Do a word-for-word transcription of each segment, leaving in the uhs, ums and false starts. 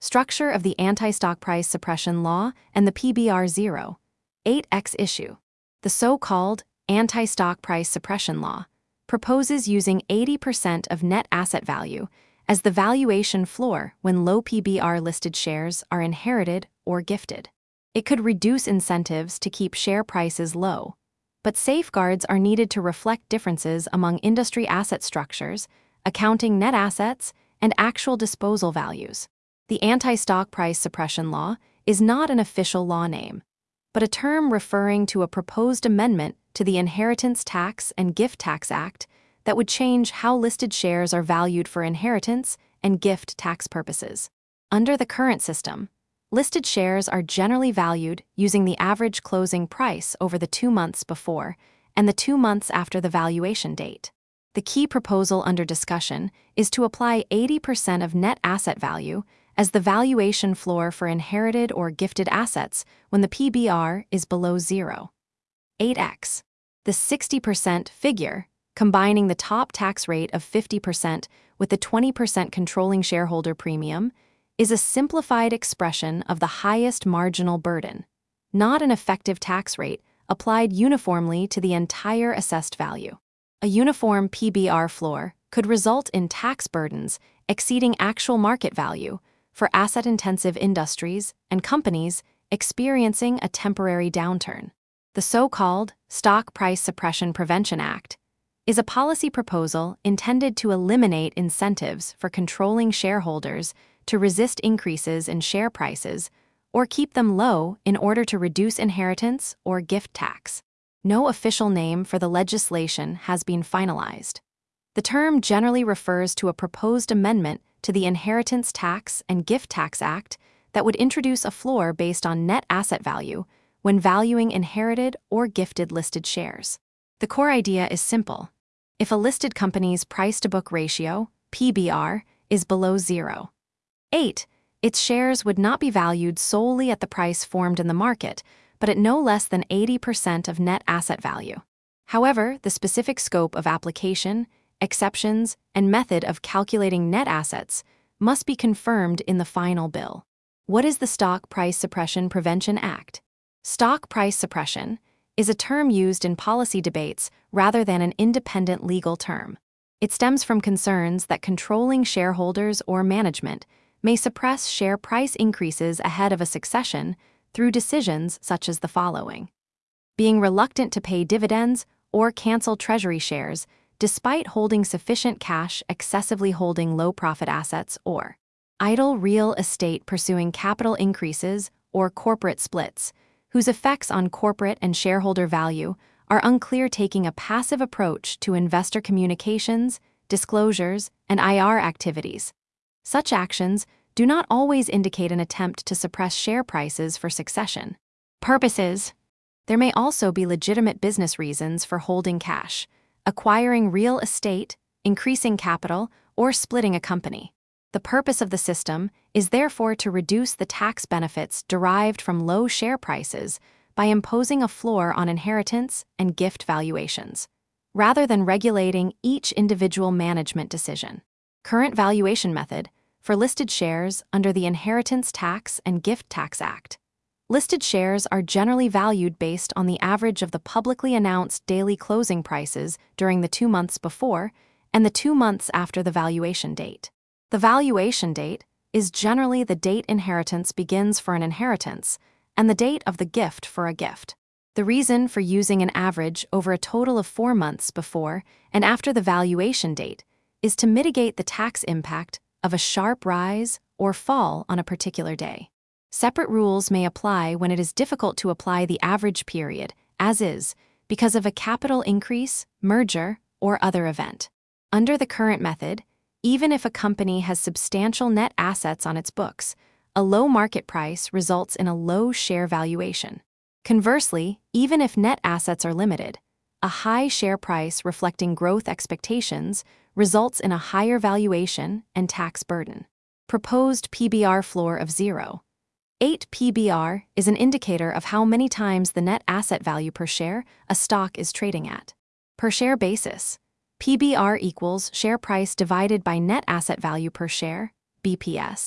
Structure of the Anti-Stock Price Suppression Law and the P B R zero eight X issue. The so-called Anti-Stock Price Suppression Law proposes using eighty percent of net asset value as the valuation floor when low P B R listed shares are inherited or gifted. It could reduce incentives to keep share prices low, but safeguards are needed to reflect differences among industry asset structures, accounting net assets, and actual disposal values. The Anti-Stock Price Suppression Law is not an official law name, but a term referring to a proposed amendment to the Inheritance Tax and Gift Tax Act that would change how listed shares are valued for inheritance and gift tax purposes. Under the current system, listed shares are generally valued using the average closing price over the two months before and the two months after the valuation date. The key proposal under discussion is to apply eighty percent of net asset value as the valuation floor for inherited or gifted assets when the P B R is below zero. eight X. The sixty percent figure, combining the top tax rate of fifty percent with the twenty percent controlling shareholder premium, is a simplified expression of the highest marginal burden, not an effective tax rate applied uniformly to the entire assessed value. A uniform P B R floor could result in tax burdens exceeding actual market value for asset-intensive industries and companies experiencing a temporary downturn. The so-called Stock Price Suppression Prevention Act is a policy proposal intended to eliminate incentives for controlling shareholders to resist increases in share prices or keep them low in order to reduce inheritance or gift tax. No official name for the legislation has been finalized. The term generally refers to a proposed amendment to the Inheritance Tax and Gift Tax Act that would introduce a floor based on net asset value when valuing inherited or gifted listed shares. The core idea is simple. If a listed company's price-to-book ratio, P B R, is below zero. eight, its shares would not be valued solely at the price formed in the market, but at no less than eighty percent of net asset value. However, the specific scope of application, exceptions, and method of calculating net assets must be confirmed in the final bill. What is the Stock Price Suppression Prevention Act? Stock price suppression is a term used in policy debates rather than an independent legal term. It stems from concerns that controlling shareholders or management may suppress share price increases ahead of a succession through decisions such as the following: being reluctant to pay dividends or cancel treasury shares despite holding sufficient cash, excessively holding low-profit assets, or idle real estate pursuing capital increases or corporate splits, whose effects on corporate and shareholder value are unclear, taking a passive approach to investor communications, disclosures, and I R activities. Such actions do not always indicate an attempt to suppress share prices for succession purposes. There may also be legitimate business reasons for holding cash, acquiring real estate, increasing capital, or splitting a company. The purpose of the system is therefore to reduce the tax benefits derived from low share prices by imposing a floor on inheritance and gift valuations, rather than regulating each individual management decision. Current valuation method for listed shares under the Inheritance Tax and Gift Tax Act. Listed shares are generally valued based on the average of the publicly announced daily closing prices during the two months before and the two months after the valuation date. The valuation date is generally the date inheritance begins for an inheritance and the date of the gift for a gift. The reason for using an average over a total of four months before and after the valuation date is to mitigate the tax impact of a sharp rise or fall on a particular day. Separate rules may apply when it is difficult to apply the average period, as is, because of a capital increase, merger, or other event. Under the current method, even if a company has substantial net assets on its books, a low market price results in a low share valuation. Conversely, even if net assets are limited, a high share price reflecting growth expectations results in a higher valuation and tax burden. Proposed P B R floor of zero. eight P B R is an indicator of how many times the net asset value per share a stock is trading at. Per share basis, P B R equals share price divided by net asset value per share, B P S,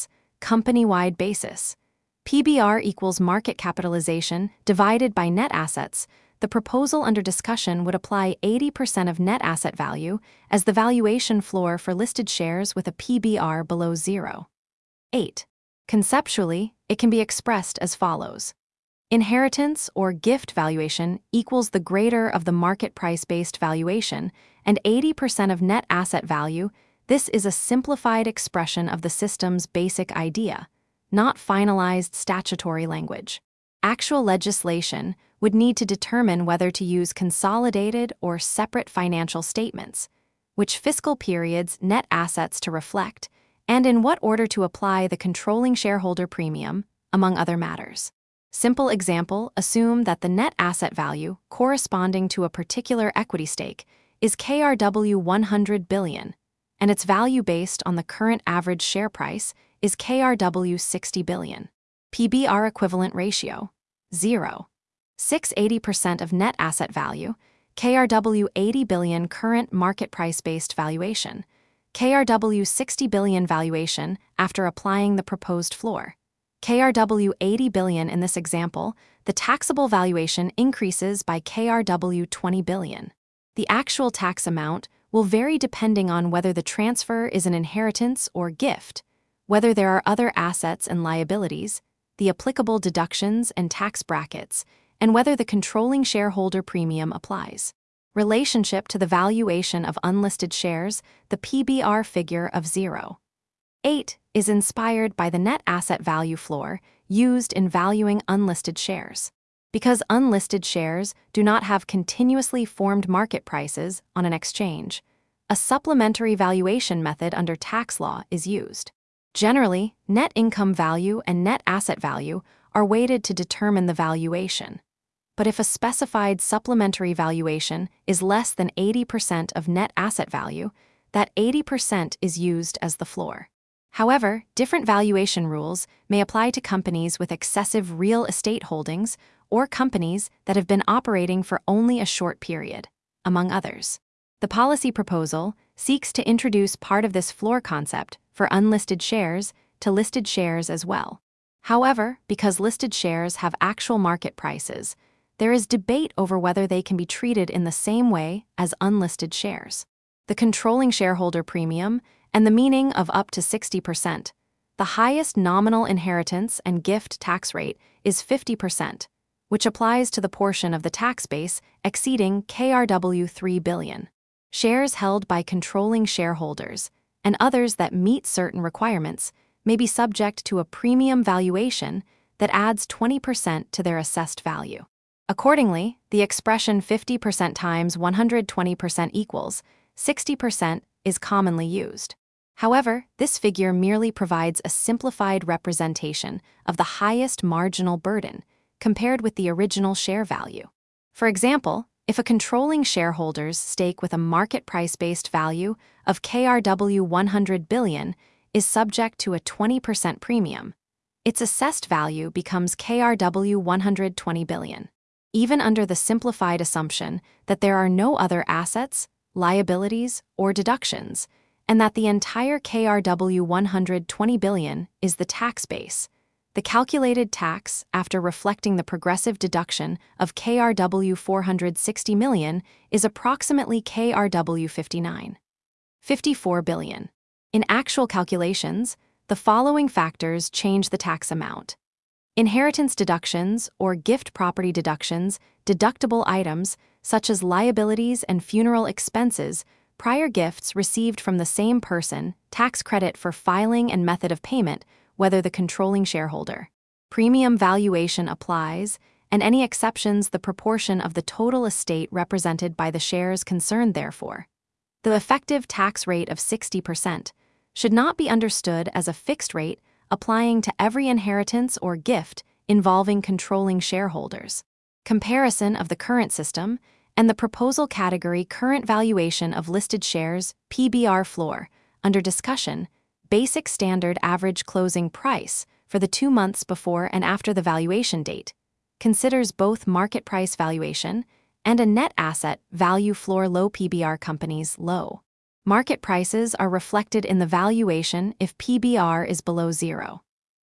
company-wide basis. P B R equals market capitalization divided by net assets. The proposal under discussion would apply eighty percent of net asset value as the valuation floor for listed shares with a P B R below zero. eight. Conceptually, it can be expressed as follows. Inheritance or gift valuation equals the greater of the market price-based valuation and eighty percent of net asset value. This is a simplified expression of the system's basic idea, not finalized statutory language. Actual legislation would need to determine whether to use consolidated or separate financial statements, which fiscal periods net assets to reflect, and in what order to apply the controlling shareholder premium, among other matters. Simple example, assume that the net asset value corresponding to a particular equity stake is K R W one hundred billion, and its value based on the current average share price is K R W sixty billion. P B R equivalent ratio, zero. six hundred eighty percent of net asset value, K R W eighty billion current market price-based valuation, K R W sixty billion valuation after applying the proposed floor. K R W eighty billion in this example, the taxable valuation increases by K R W twenty billion. The actual tax amount will vary depending on whether the transfer is an inheritance or gift, whether there are other assets and liabilities, the applicable deductions and tax brackets, and whether the controlling shareholder premium applies. Relationship to the valuation of unlisted shares, the P B R figure of zero. eight is inspired by the net asset value floor used in valuing unlisted shares. Because unlisted shares do not have continuously formed market prices on an exchange, a supplementary valuation method under tax law is used. Generally, net income value and net asset value are weighted to determine the valuation. But if a specified supplementary valuation is less than eighty percent of net asset value, that eighty percent is used as the floor. However, different valuation rules may apply to companies with excessive real estate holdings or companies that have been operating for only a short period, among others. The policy proposal seeks to introduce part of this floor concept for unlisted shares to listed shares as well. However, because listed shares have actual market prices, there is debate over whether they can be treated in the same way as unlisted shares. The controlling shareholder premium and the meaning of up to sixty percent. The highest nominal inheritance and gift tax rate is fifty percent, which applies to the portion of the tax base exceeding K R W three billion. Shares held by controlling shareholders and others that meet certain requirements may be subject to a premium valuation that adds twenty percent to their assessed value. Accordingly, the expression fifty percent times one hundred twenty percent equals sixty percent is commonly used. However, this figure merely provides a simplified representation of the highest marginal burden compared with the original share value. For example, if a controlling shareholder's stake with a market price-based value of K R W one hundred billion is subject to a twenty percent premium, its assessed value becomes K R W one hundred twenty billion. Even under the simplified assumption that there are no other assets, liabilities, or deductions, and that the entire K R W one hundred twenty billion is the tax base, the calculated tax after reflecting the progressive deduction of K R W four hundred sixty million is approximately K R W fifty-nine point five four billion. In actual calculations, the following factors change the tax amount. Inheritance deductions or gift property deductions, deductible items such as liabilities and funeral expenses, prior gifts received from the same person, tax credit for filing and method of payment, whether the controlling shareholder. Premium valuation applies, and any exceptions the proportion of the total estate represented by the shares concerned therefore. The effective tax rate of sixty percent should not be understood as a fixed rate applying to every inheritance or gift involving controlling shareholders. Comparison of the current system and the proposal category current valuation of listed shares, P B R floor, under discussion, basic standard average closing price for the two months before and after the valuation date, considers both market price valuation and a net asset value floor low P B R companies low. Market prices are reflected in the valuation if P B R is below zero.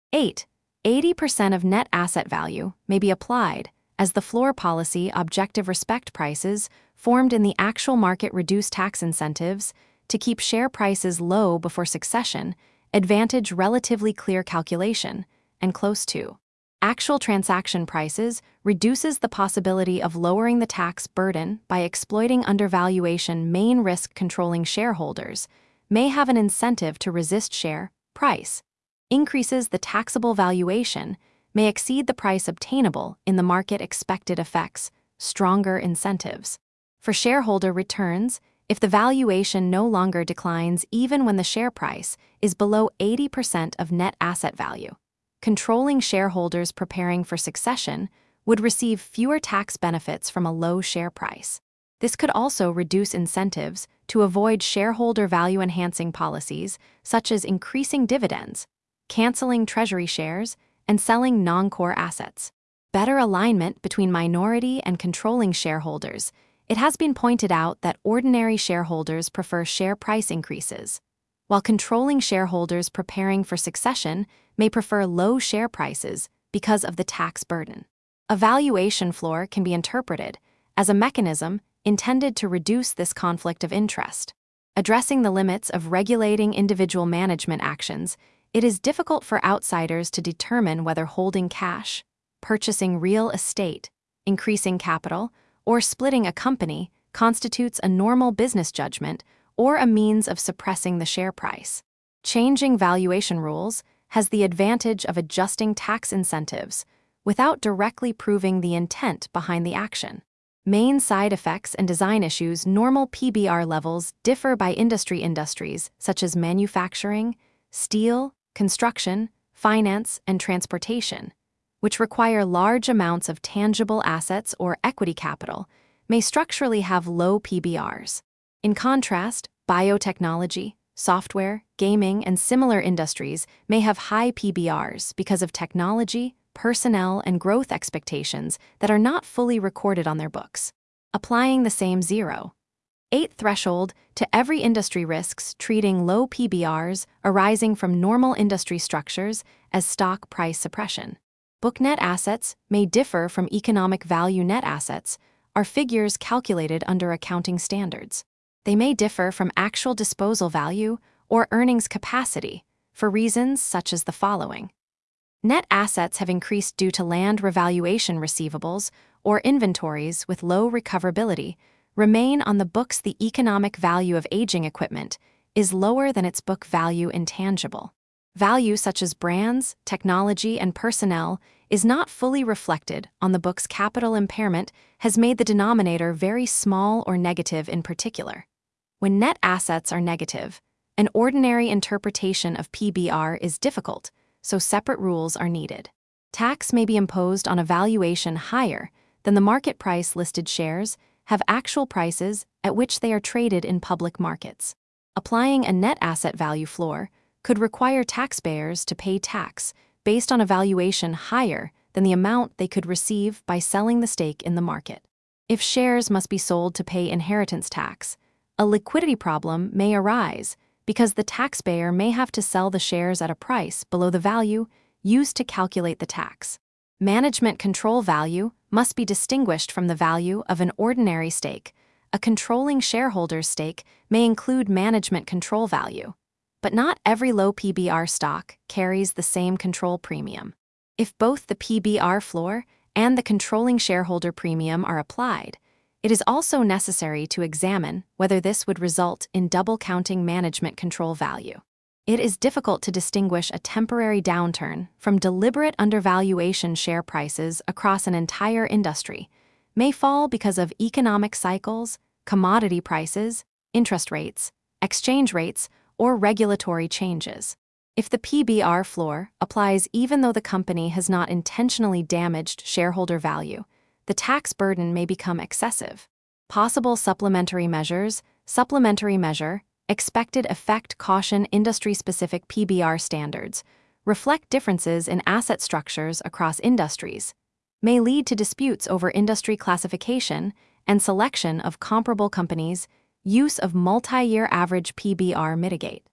eight. eighty percent of net asset value may be applied as the floor policy objective respect prices formed in the actual market reduce tax incentives to keep share prices low before succession, advantage relatively clear calculation, and close to actual transaction prices reduces the possibility of lowering the tax burden by exploiting undervaluation. Main risk controlling shareholders may have an incentive to resist share price increases. The taxable valuation may exceed the price obtainable in the market. Expected effects, stronger incentives for shareholder returns if the valuation no longer declines even when the share price is below eighty percent of net asset value. Controlling shareholders preparing for succession would receive fewer tax benefits from a low share price. This could also reduce incentives to avoid shareholder value-enhancing policies such as increasing dividends, canceling treasury shares, and selling non-core assets. Better alignment between minority and controlling shareholders. It has been pointed out that ordinary shareholders prefer share price increases, while controlling shareholders preparing for succession may prefer low share prices because of the tax burden. A valuation floor can be interpreted as a mechanism intended to reduce this conflict of interest. Addressing the limits of regulating individual management actions, it is difficult for outsiders to determine whether holding cash, purchasing real estate, increasing capital, or splitting a company constitutes a normal business judgment or a means of suppressing the share price. Changing valuation rules has the advantage of adjusting tax incentives without directly proving the intent behind the action. Main side effects and design issues. Normal P B R levels differ by industry. Industries such as manufacturing, steel, construction, finance, and transportation, which require large amounts of tangible assets or equity capital, may structurally have low P B Rs. In contrast, biotechnology, software, gaming, and similar industries may have high P B Rs because of technology, personnel, and growth expectations that are not fully recorded on their books. Applying the same zero point eight threshold to every industry risks treating low P B Rs arising from normal industry structures as stock price suppression. Book net assets may differ from economic value. Net assets are figures calculated under accounting standards. They may differ from actual disposal value or earnings capacity for reasons such as the following. Net assets have increased due to land revaluation. Receivables or inventories with low recoverability remain on the books. The economic value of aging equipment is lower than its book value. Intangible value such as brands, technology, and personnel is not fully reflected on the book's. Capital impairment has made the denominator very small or negative. In particular, when net assets are negative, an ordinary interpretation of P B R is difficult, so separate rules are needed. Tax may be imposed on a valuation higher than the market price. Listed shares have actual prices at which they are traded in public markets. Applying a net asset value floor could require taxpayers to pay tax based on a valuation higher than the amount they could receive by selling the stake in the market. If shares must be sold to pay inheritance tax, a liquidity problem may arise because the taxpayer may have to sell the shares at a price below the value used to calculate the tax. Management control value must be distinguished from the value of an ordinary stake. A controlling shareholder's stake may include management control value, but not every low P B R stock carries the same control premium. If both the P B R floor and the controlling shareholder premium are applied, it is also necessary to examine whether this would result in double counting management control value. It is difficult to distinguish a temporary downturn from deliberate undervaluation. Share prices across an entire industry may fall because of economic cycles, commodity prices, interest rates, exchange rates, or regulatory changes. If the P B R floor applies even though the company has not intentionally damaged shareholder value, the tax burden may become excessive. Possible supplementary measures. Supplementary measure, expected effect. Caution. Industry-specific P B R standards reflect differences in asset structures across industries, may lead to disputes over industry classification and selection of comparable companies. Use of multi-year average P B R mitigate.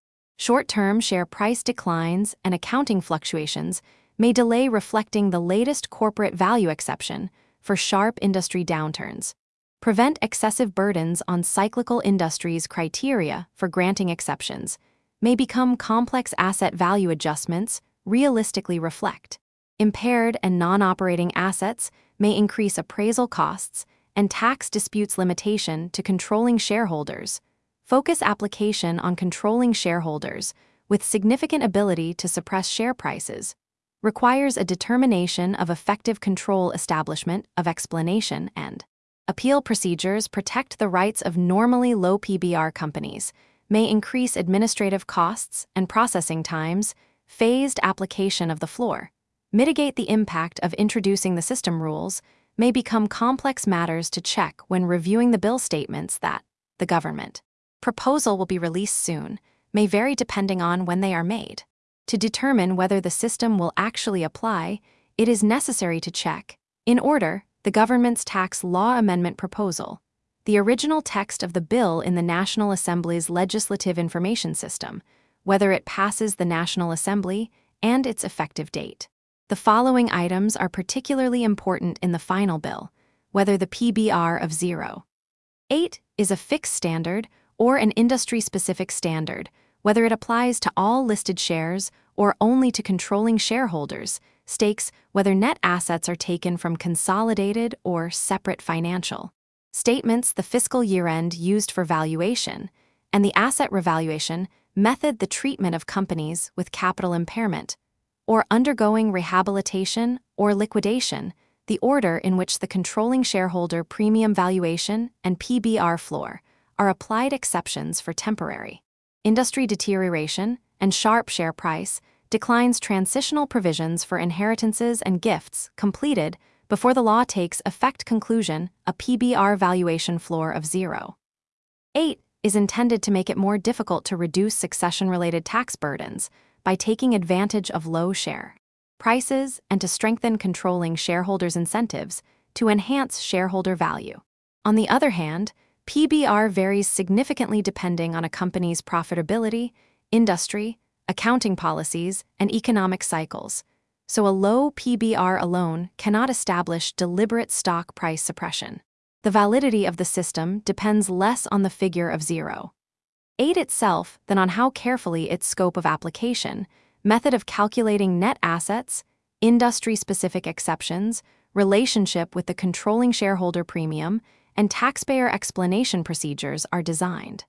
Short-term share price declines and accounting fluctuations may delay reflecting the latest corporate value exception for sharp industry downturns. Prevent excessive burdens on cyclical industries. Criteria for granting exceptions may become complex asset value adjustments realistically reflect. Impaired and non-operating assets may increase appraisal costs and tax disputes. Limitation to controlling shareholders. Focus application on controlling shareholders with significant ability to suppress share prices. Requires a determination of effective control. Establishment of explanation and appeal procedures protect the rights of normally low P B R companies, may increase administrative costs and processing times. Phased application of the floor. Mitigate the impact of introducing the system rules may become complex matters to check when reviewing the bill. Statements that the government proposal will be released soon may vary depending on when they are made. To determine whether the system will actually apply, it is necessary to check, in order, the government's tax law amendment proposal, the original text of the bill in the National Assembly's Legislative Information System, whether it passes the National Assembly, and its effective date. The following items are particularly important in the final bill: whether the P B R of zero point eight is a fixed standard or an industry-specific standard, whether it applies to all listed shares or only to controlling shareholders, stakes whether net assets are taken from consolidated or separate financial statements, the fiscal year-end used for valuation, and the asset revaluation method, the treatment of companies with capital impairment or undergoing rehabilitation or liquidation, the order in which the controlling shareholder premium valuation and P B R floor are applied. Exceptions for temporary industry deterioration and sharp share price declines. Transitional provisions for inheritances and gifts completed before the law takes effect. Conclusion: a P B R valuation floor of zero point eight is intended to make it more difficult to reduce succession-related tax burdens by taking advantage of low share prices and to strengthen controlling shareholders' incentives to enhance shareholder value. On the other hand, P B R varies significantly depending on a company's profitability, industry, accounting policies, and economic cycles, so a low P B R alone cannot establish deliberate stock price suppression. The validity of the system depends less on the figure of zero point eight itself than on how carefully its scope of application, method of calculating net assets, industry-specific exceptions, relationship with the controlling shareholder premium, and taxpayer explanation procedures are designed.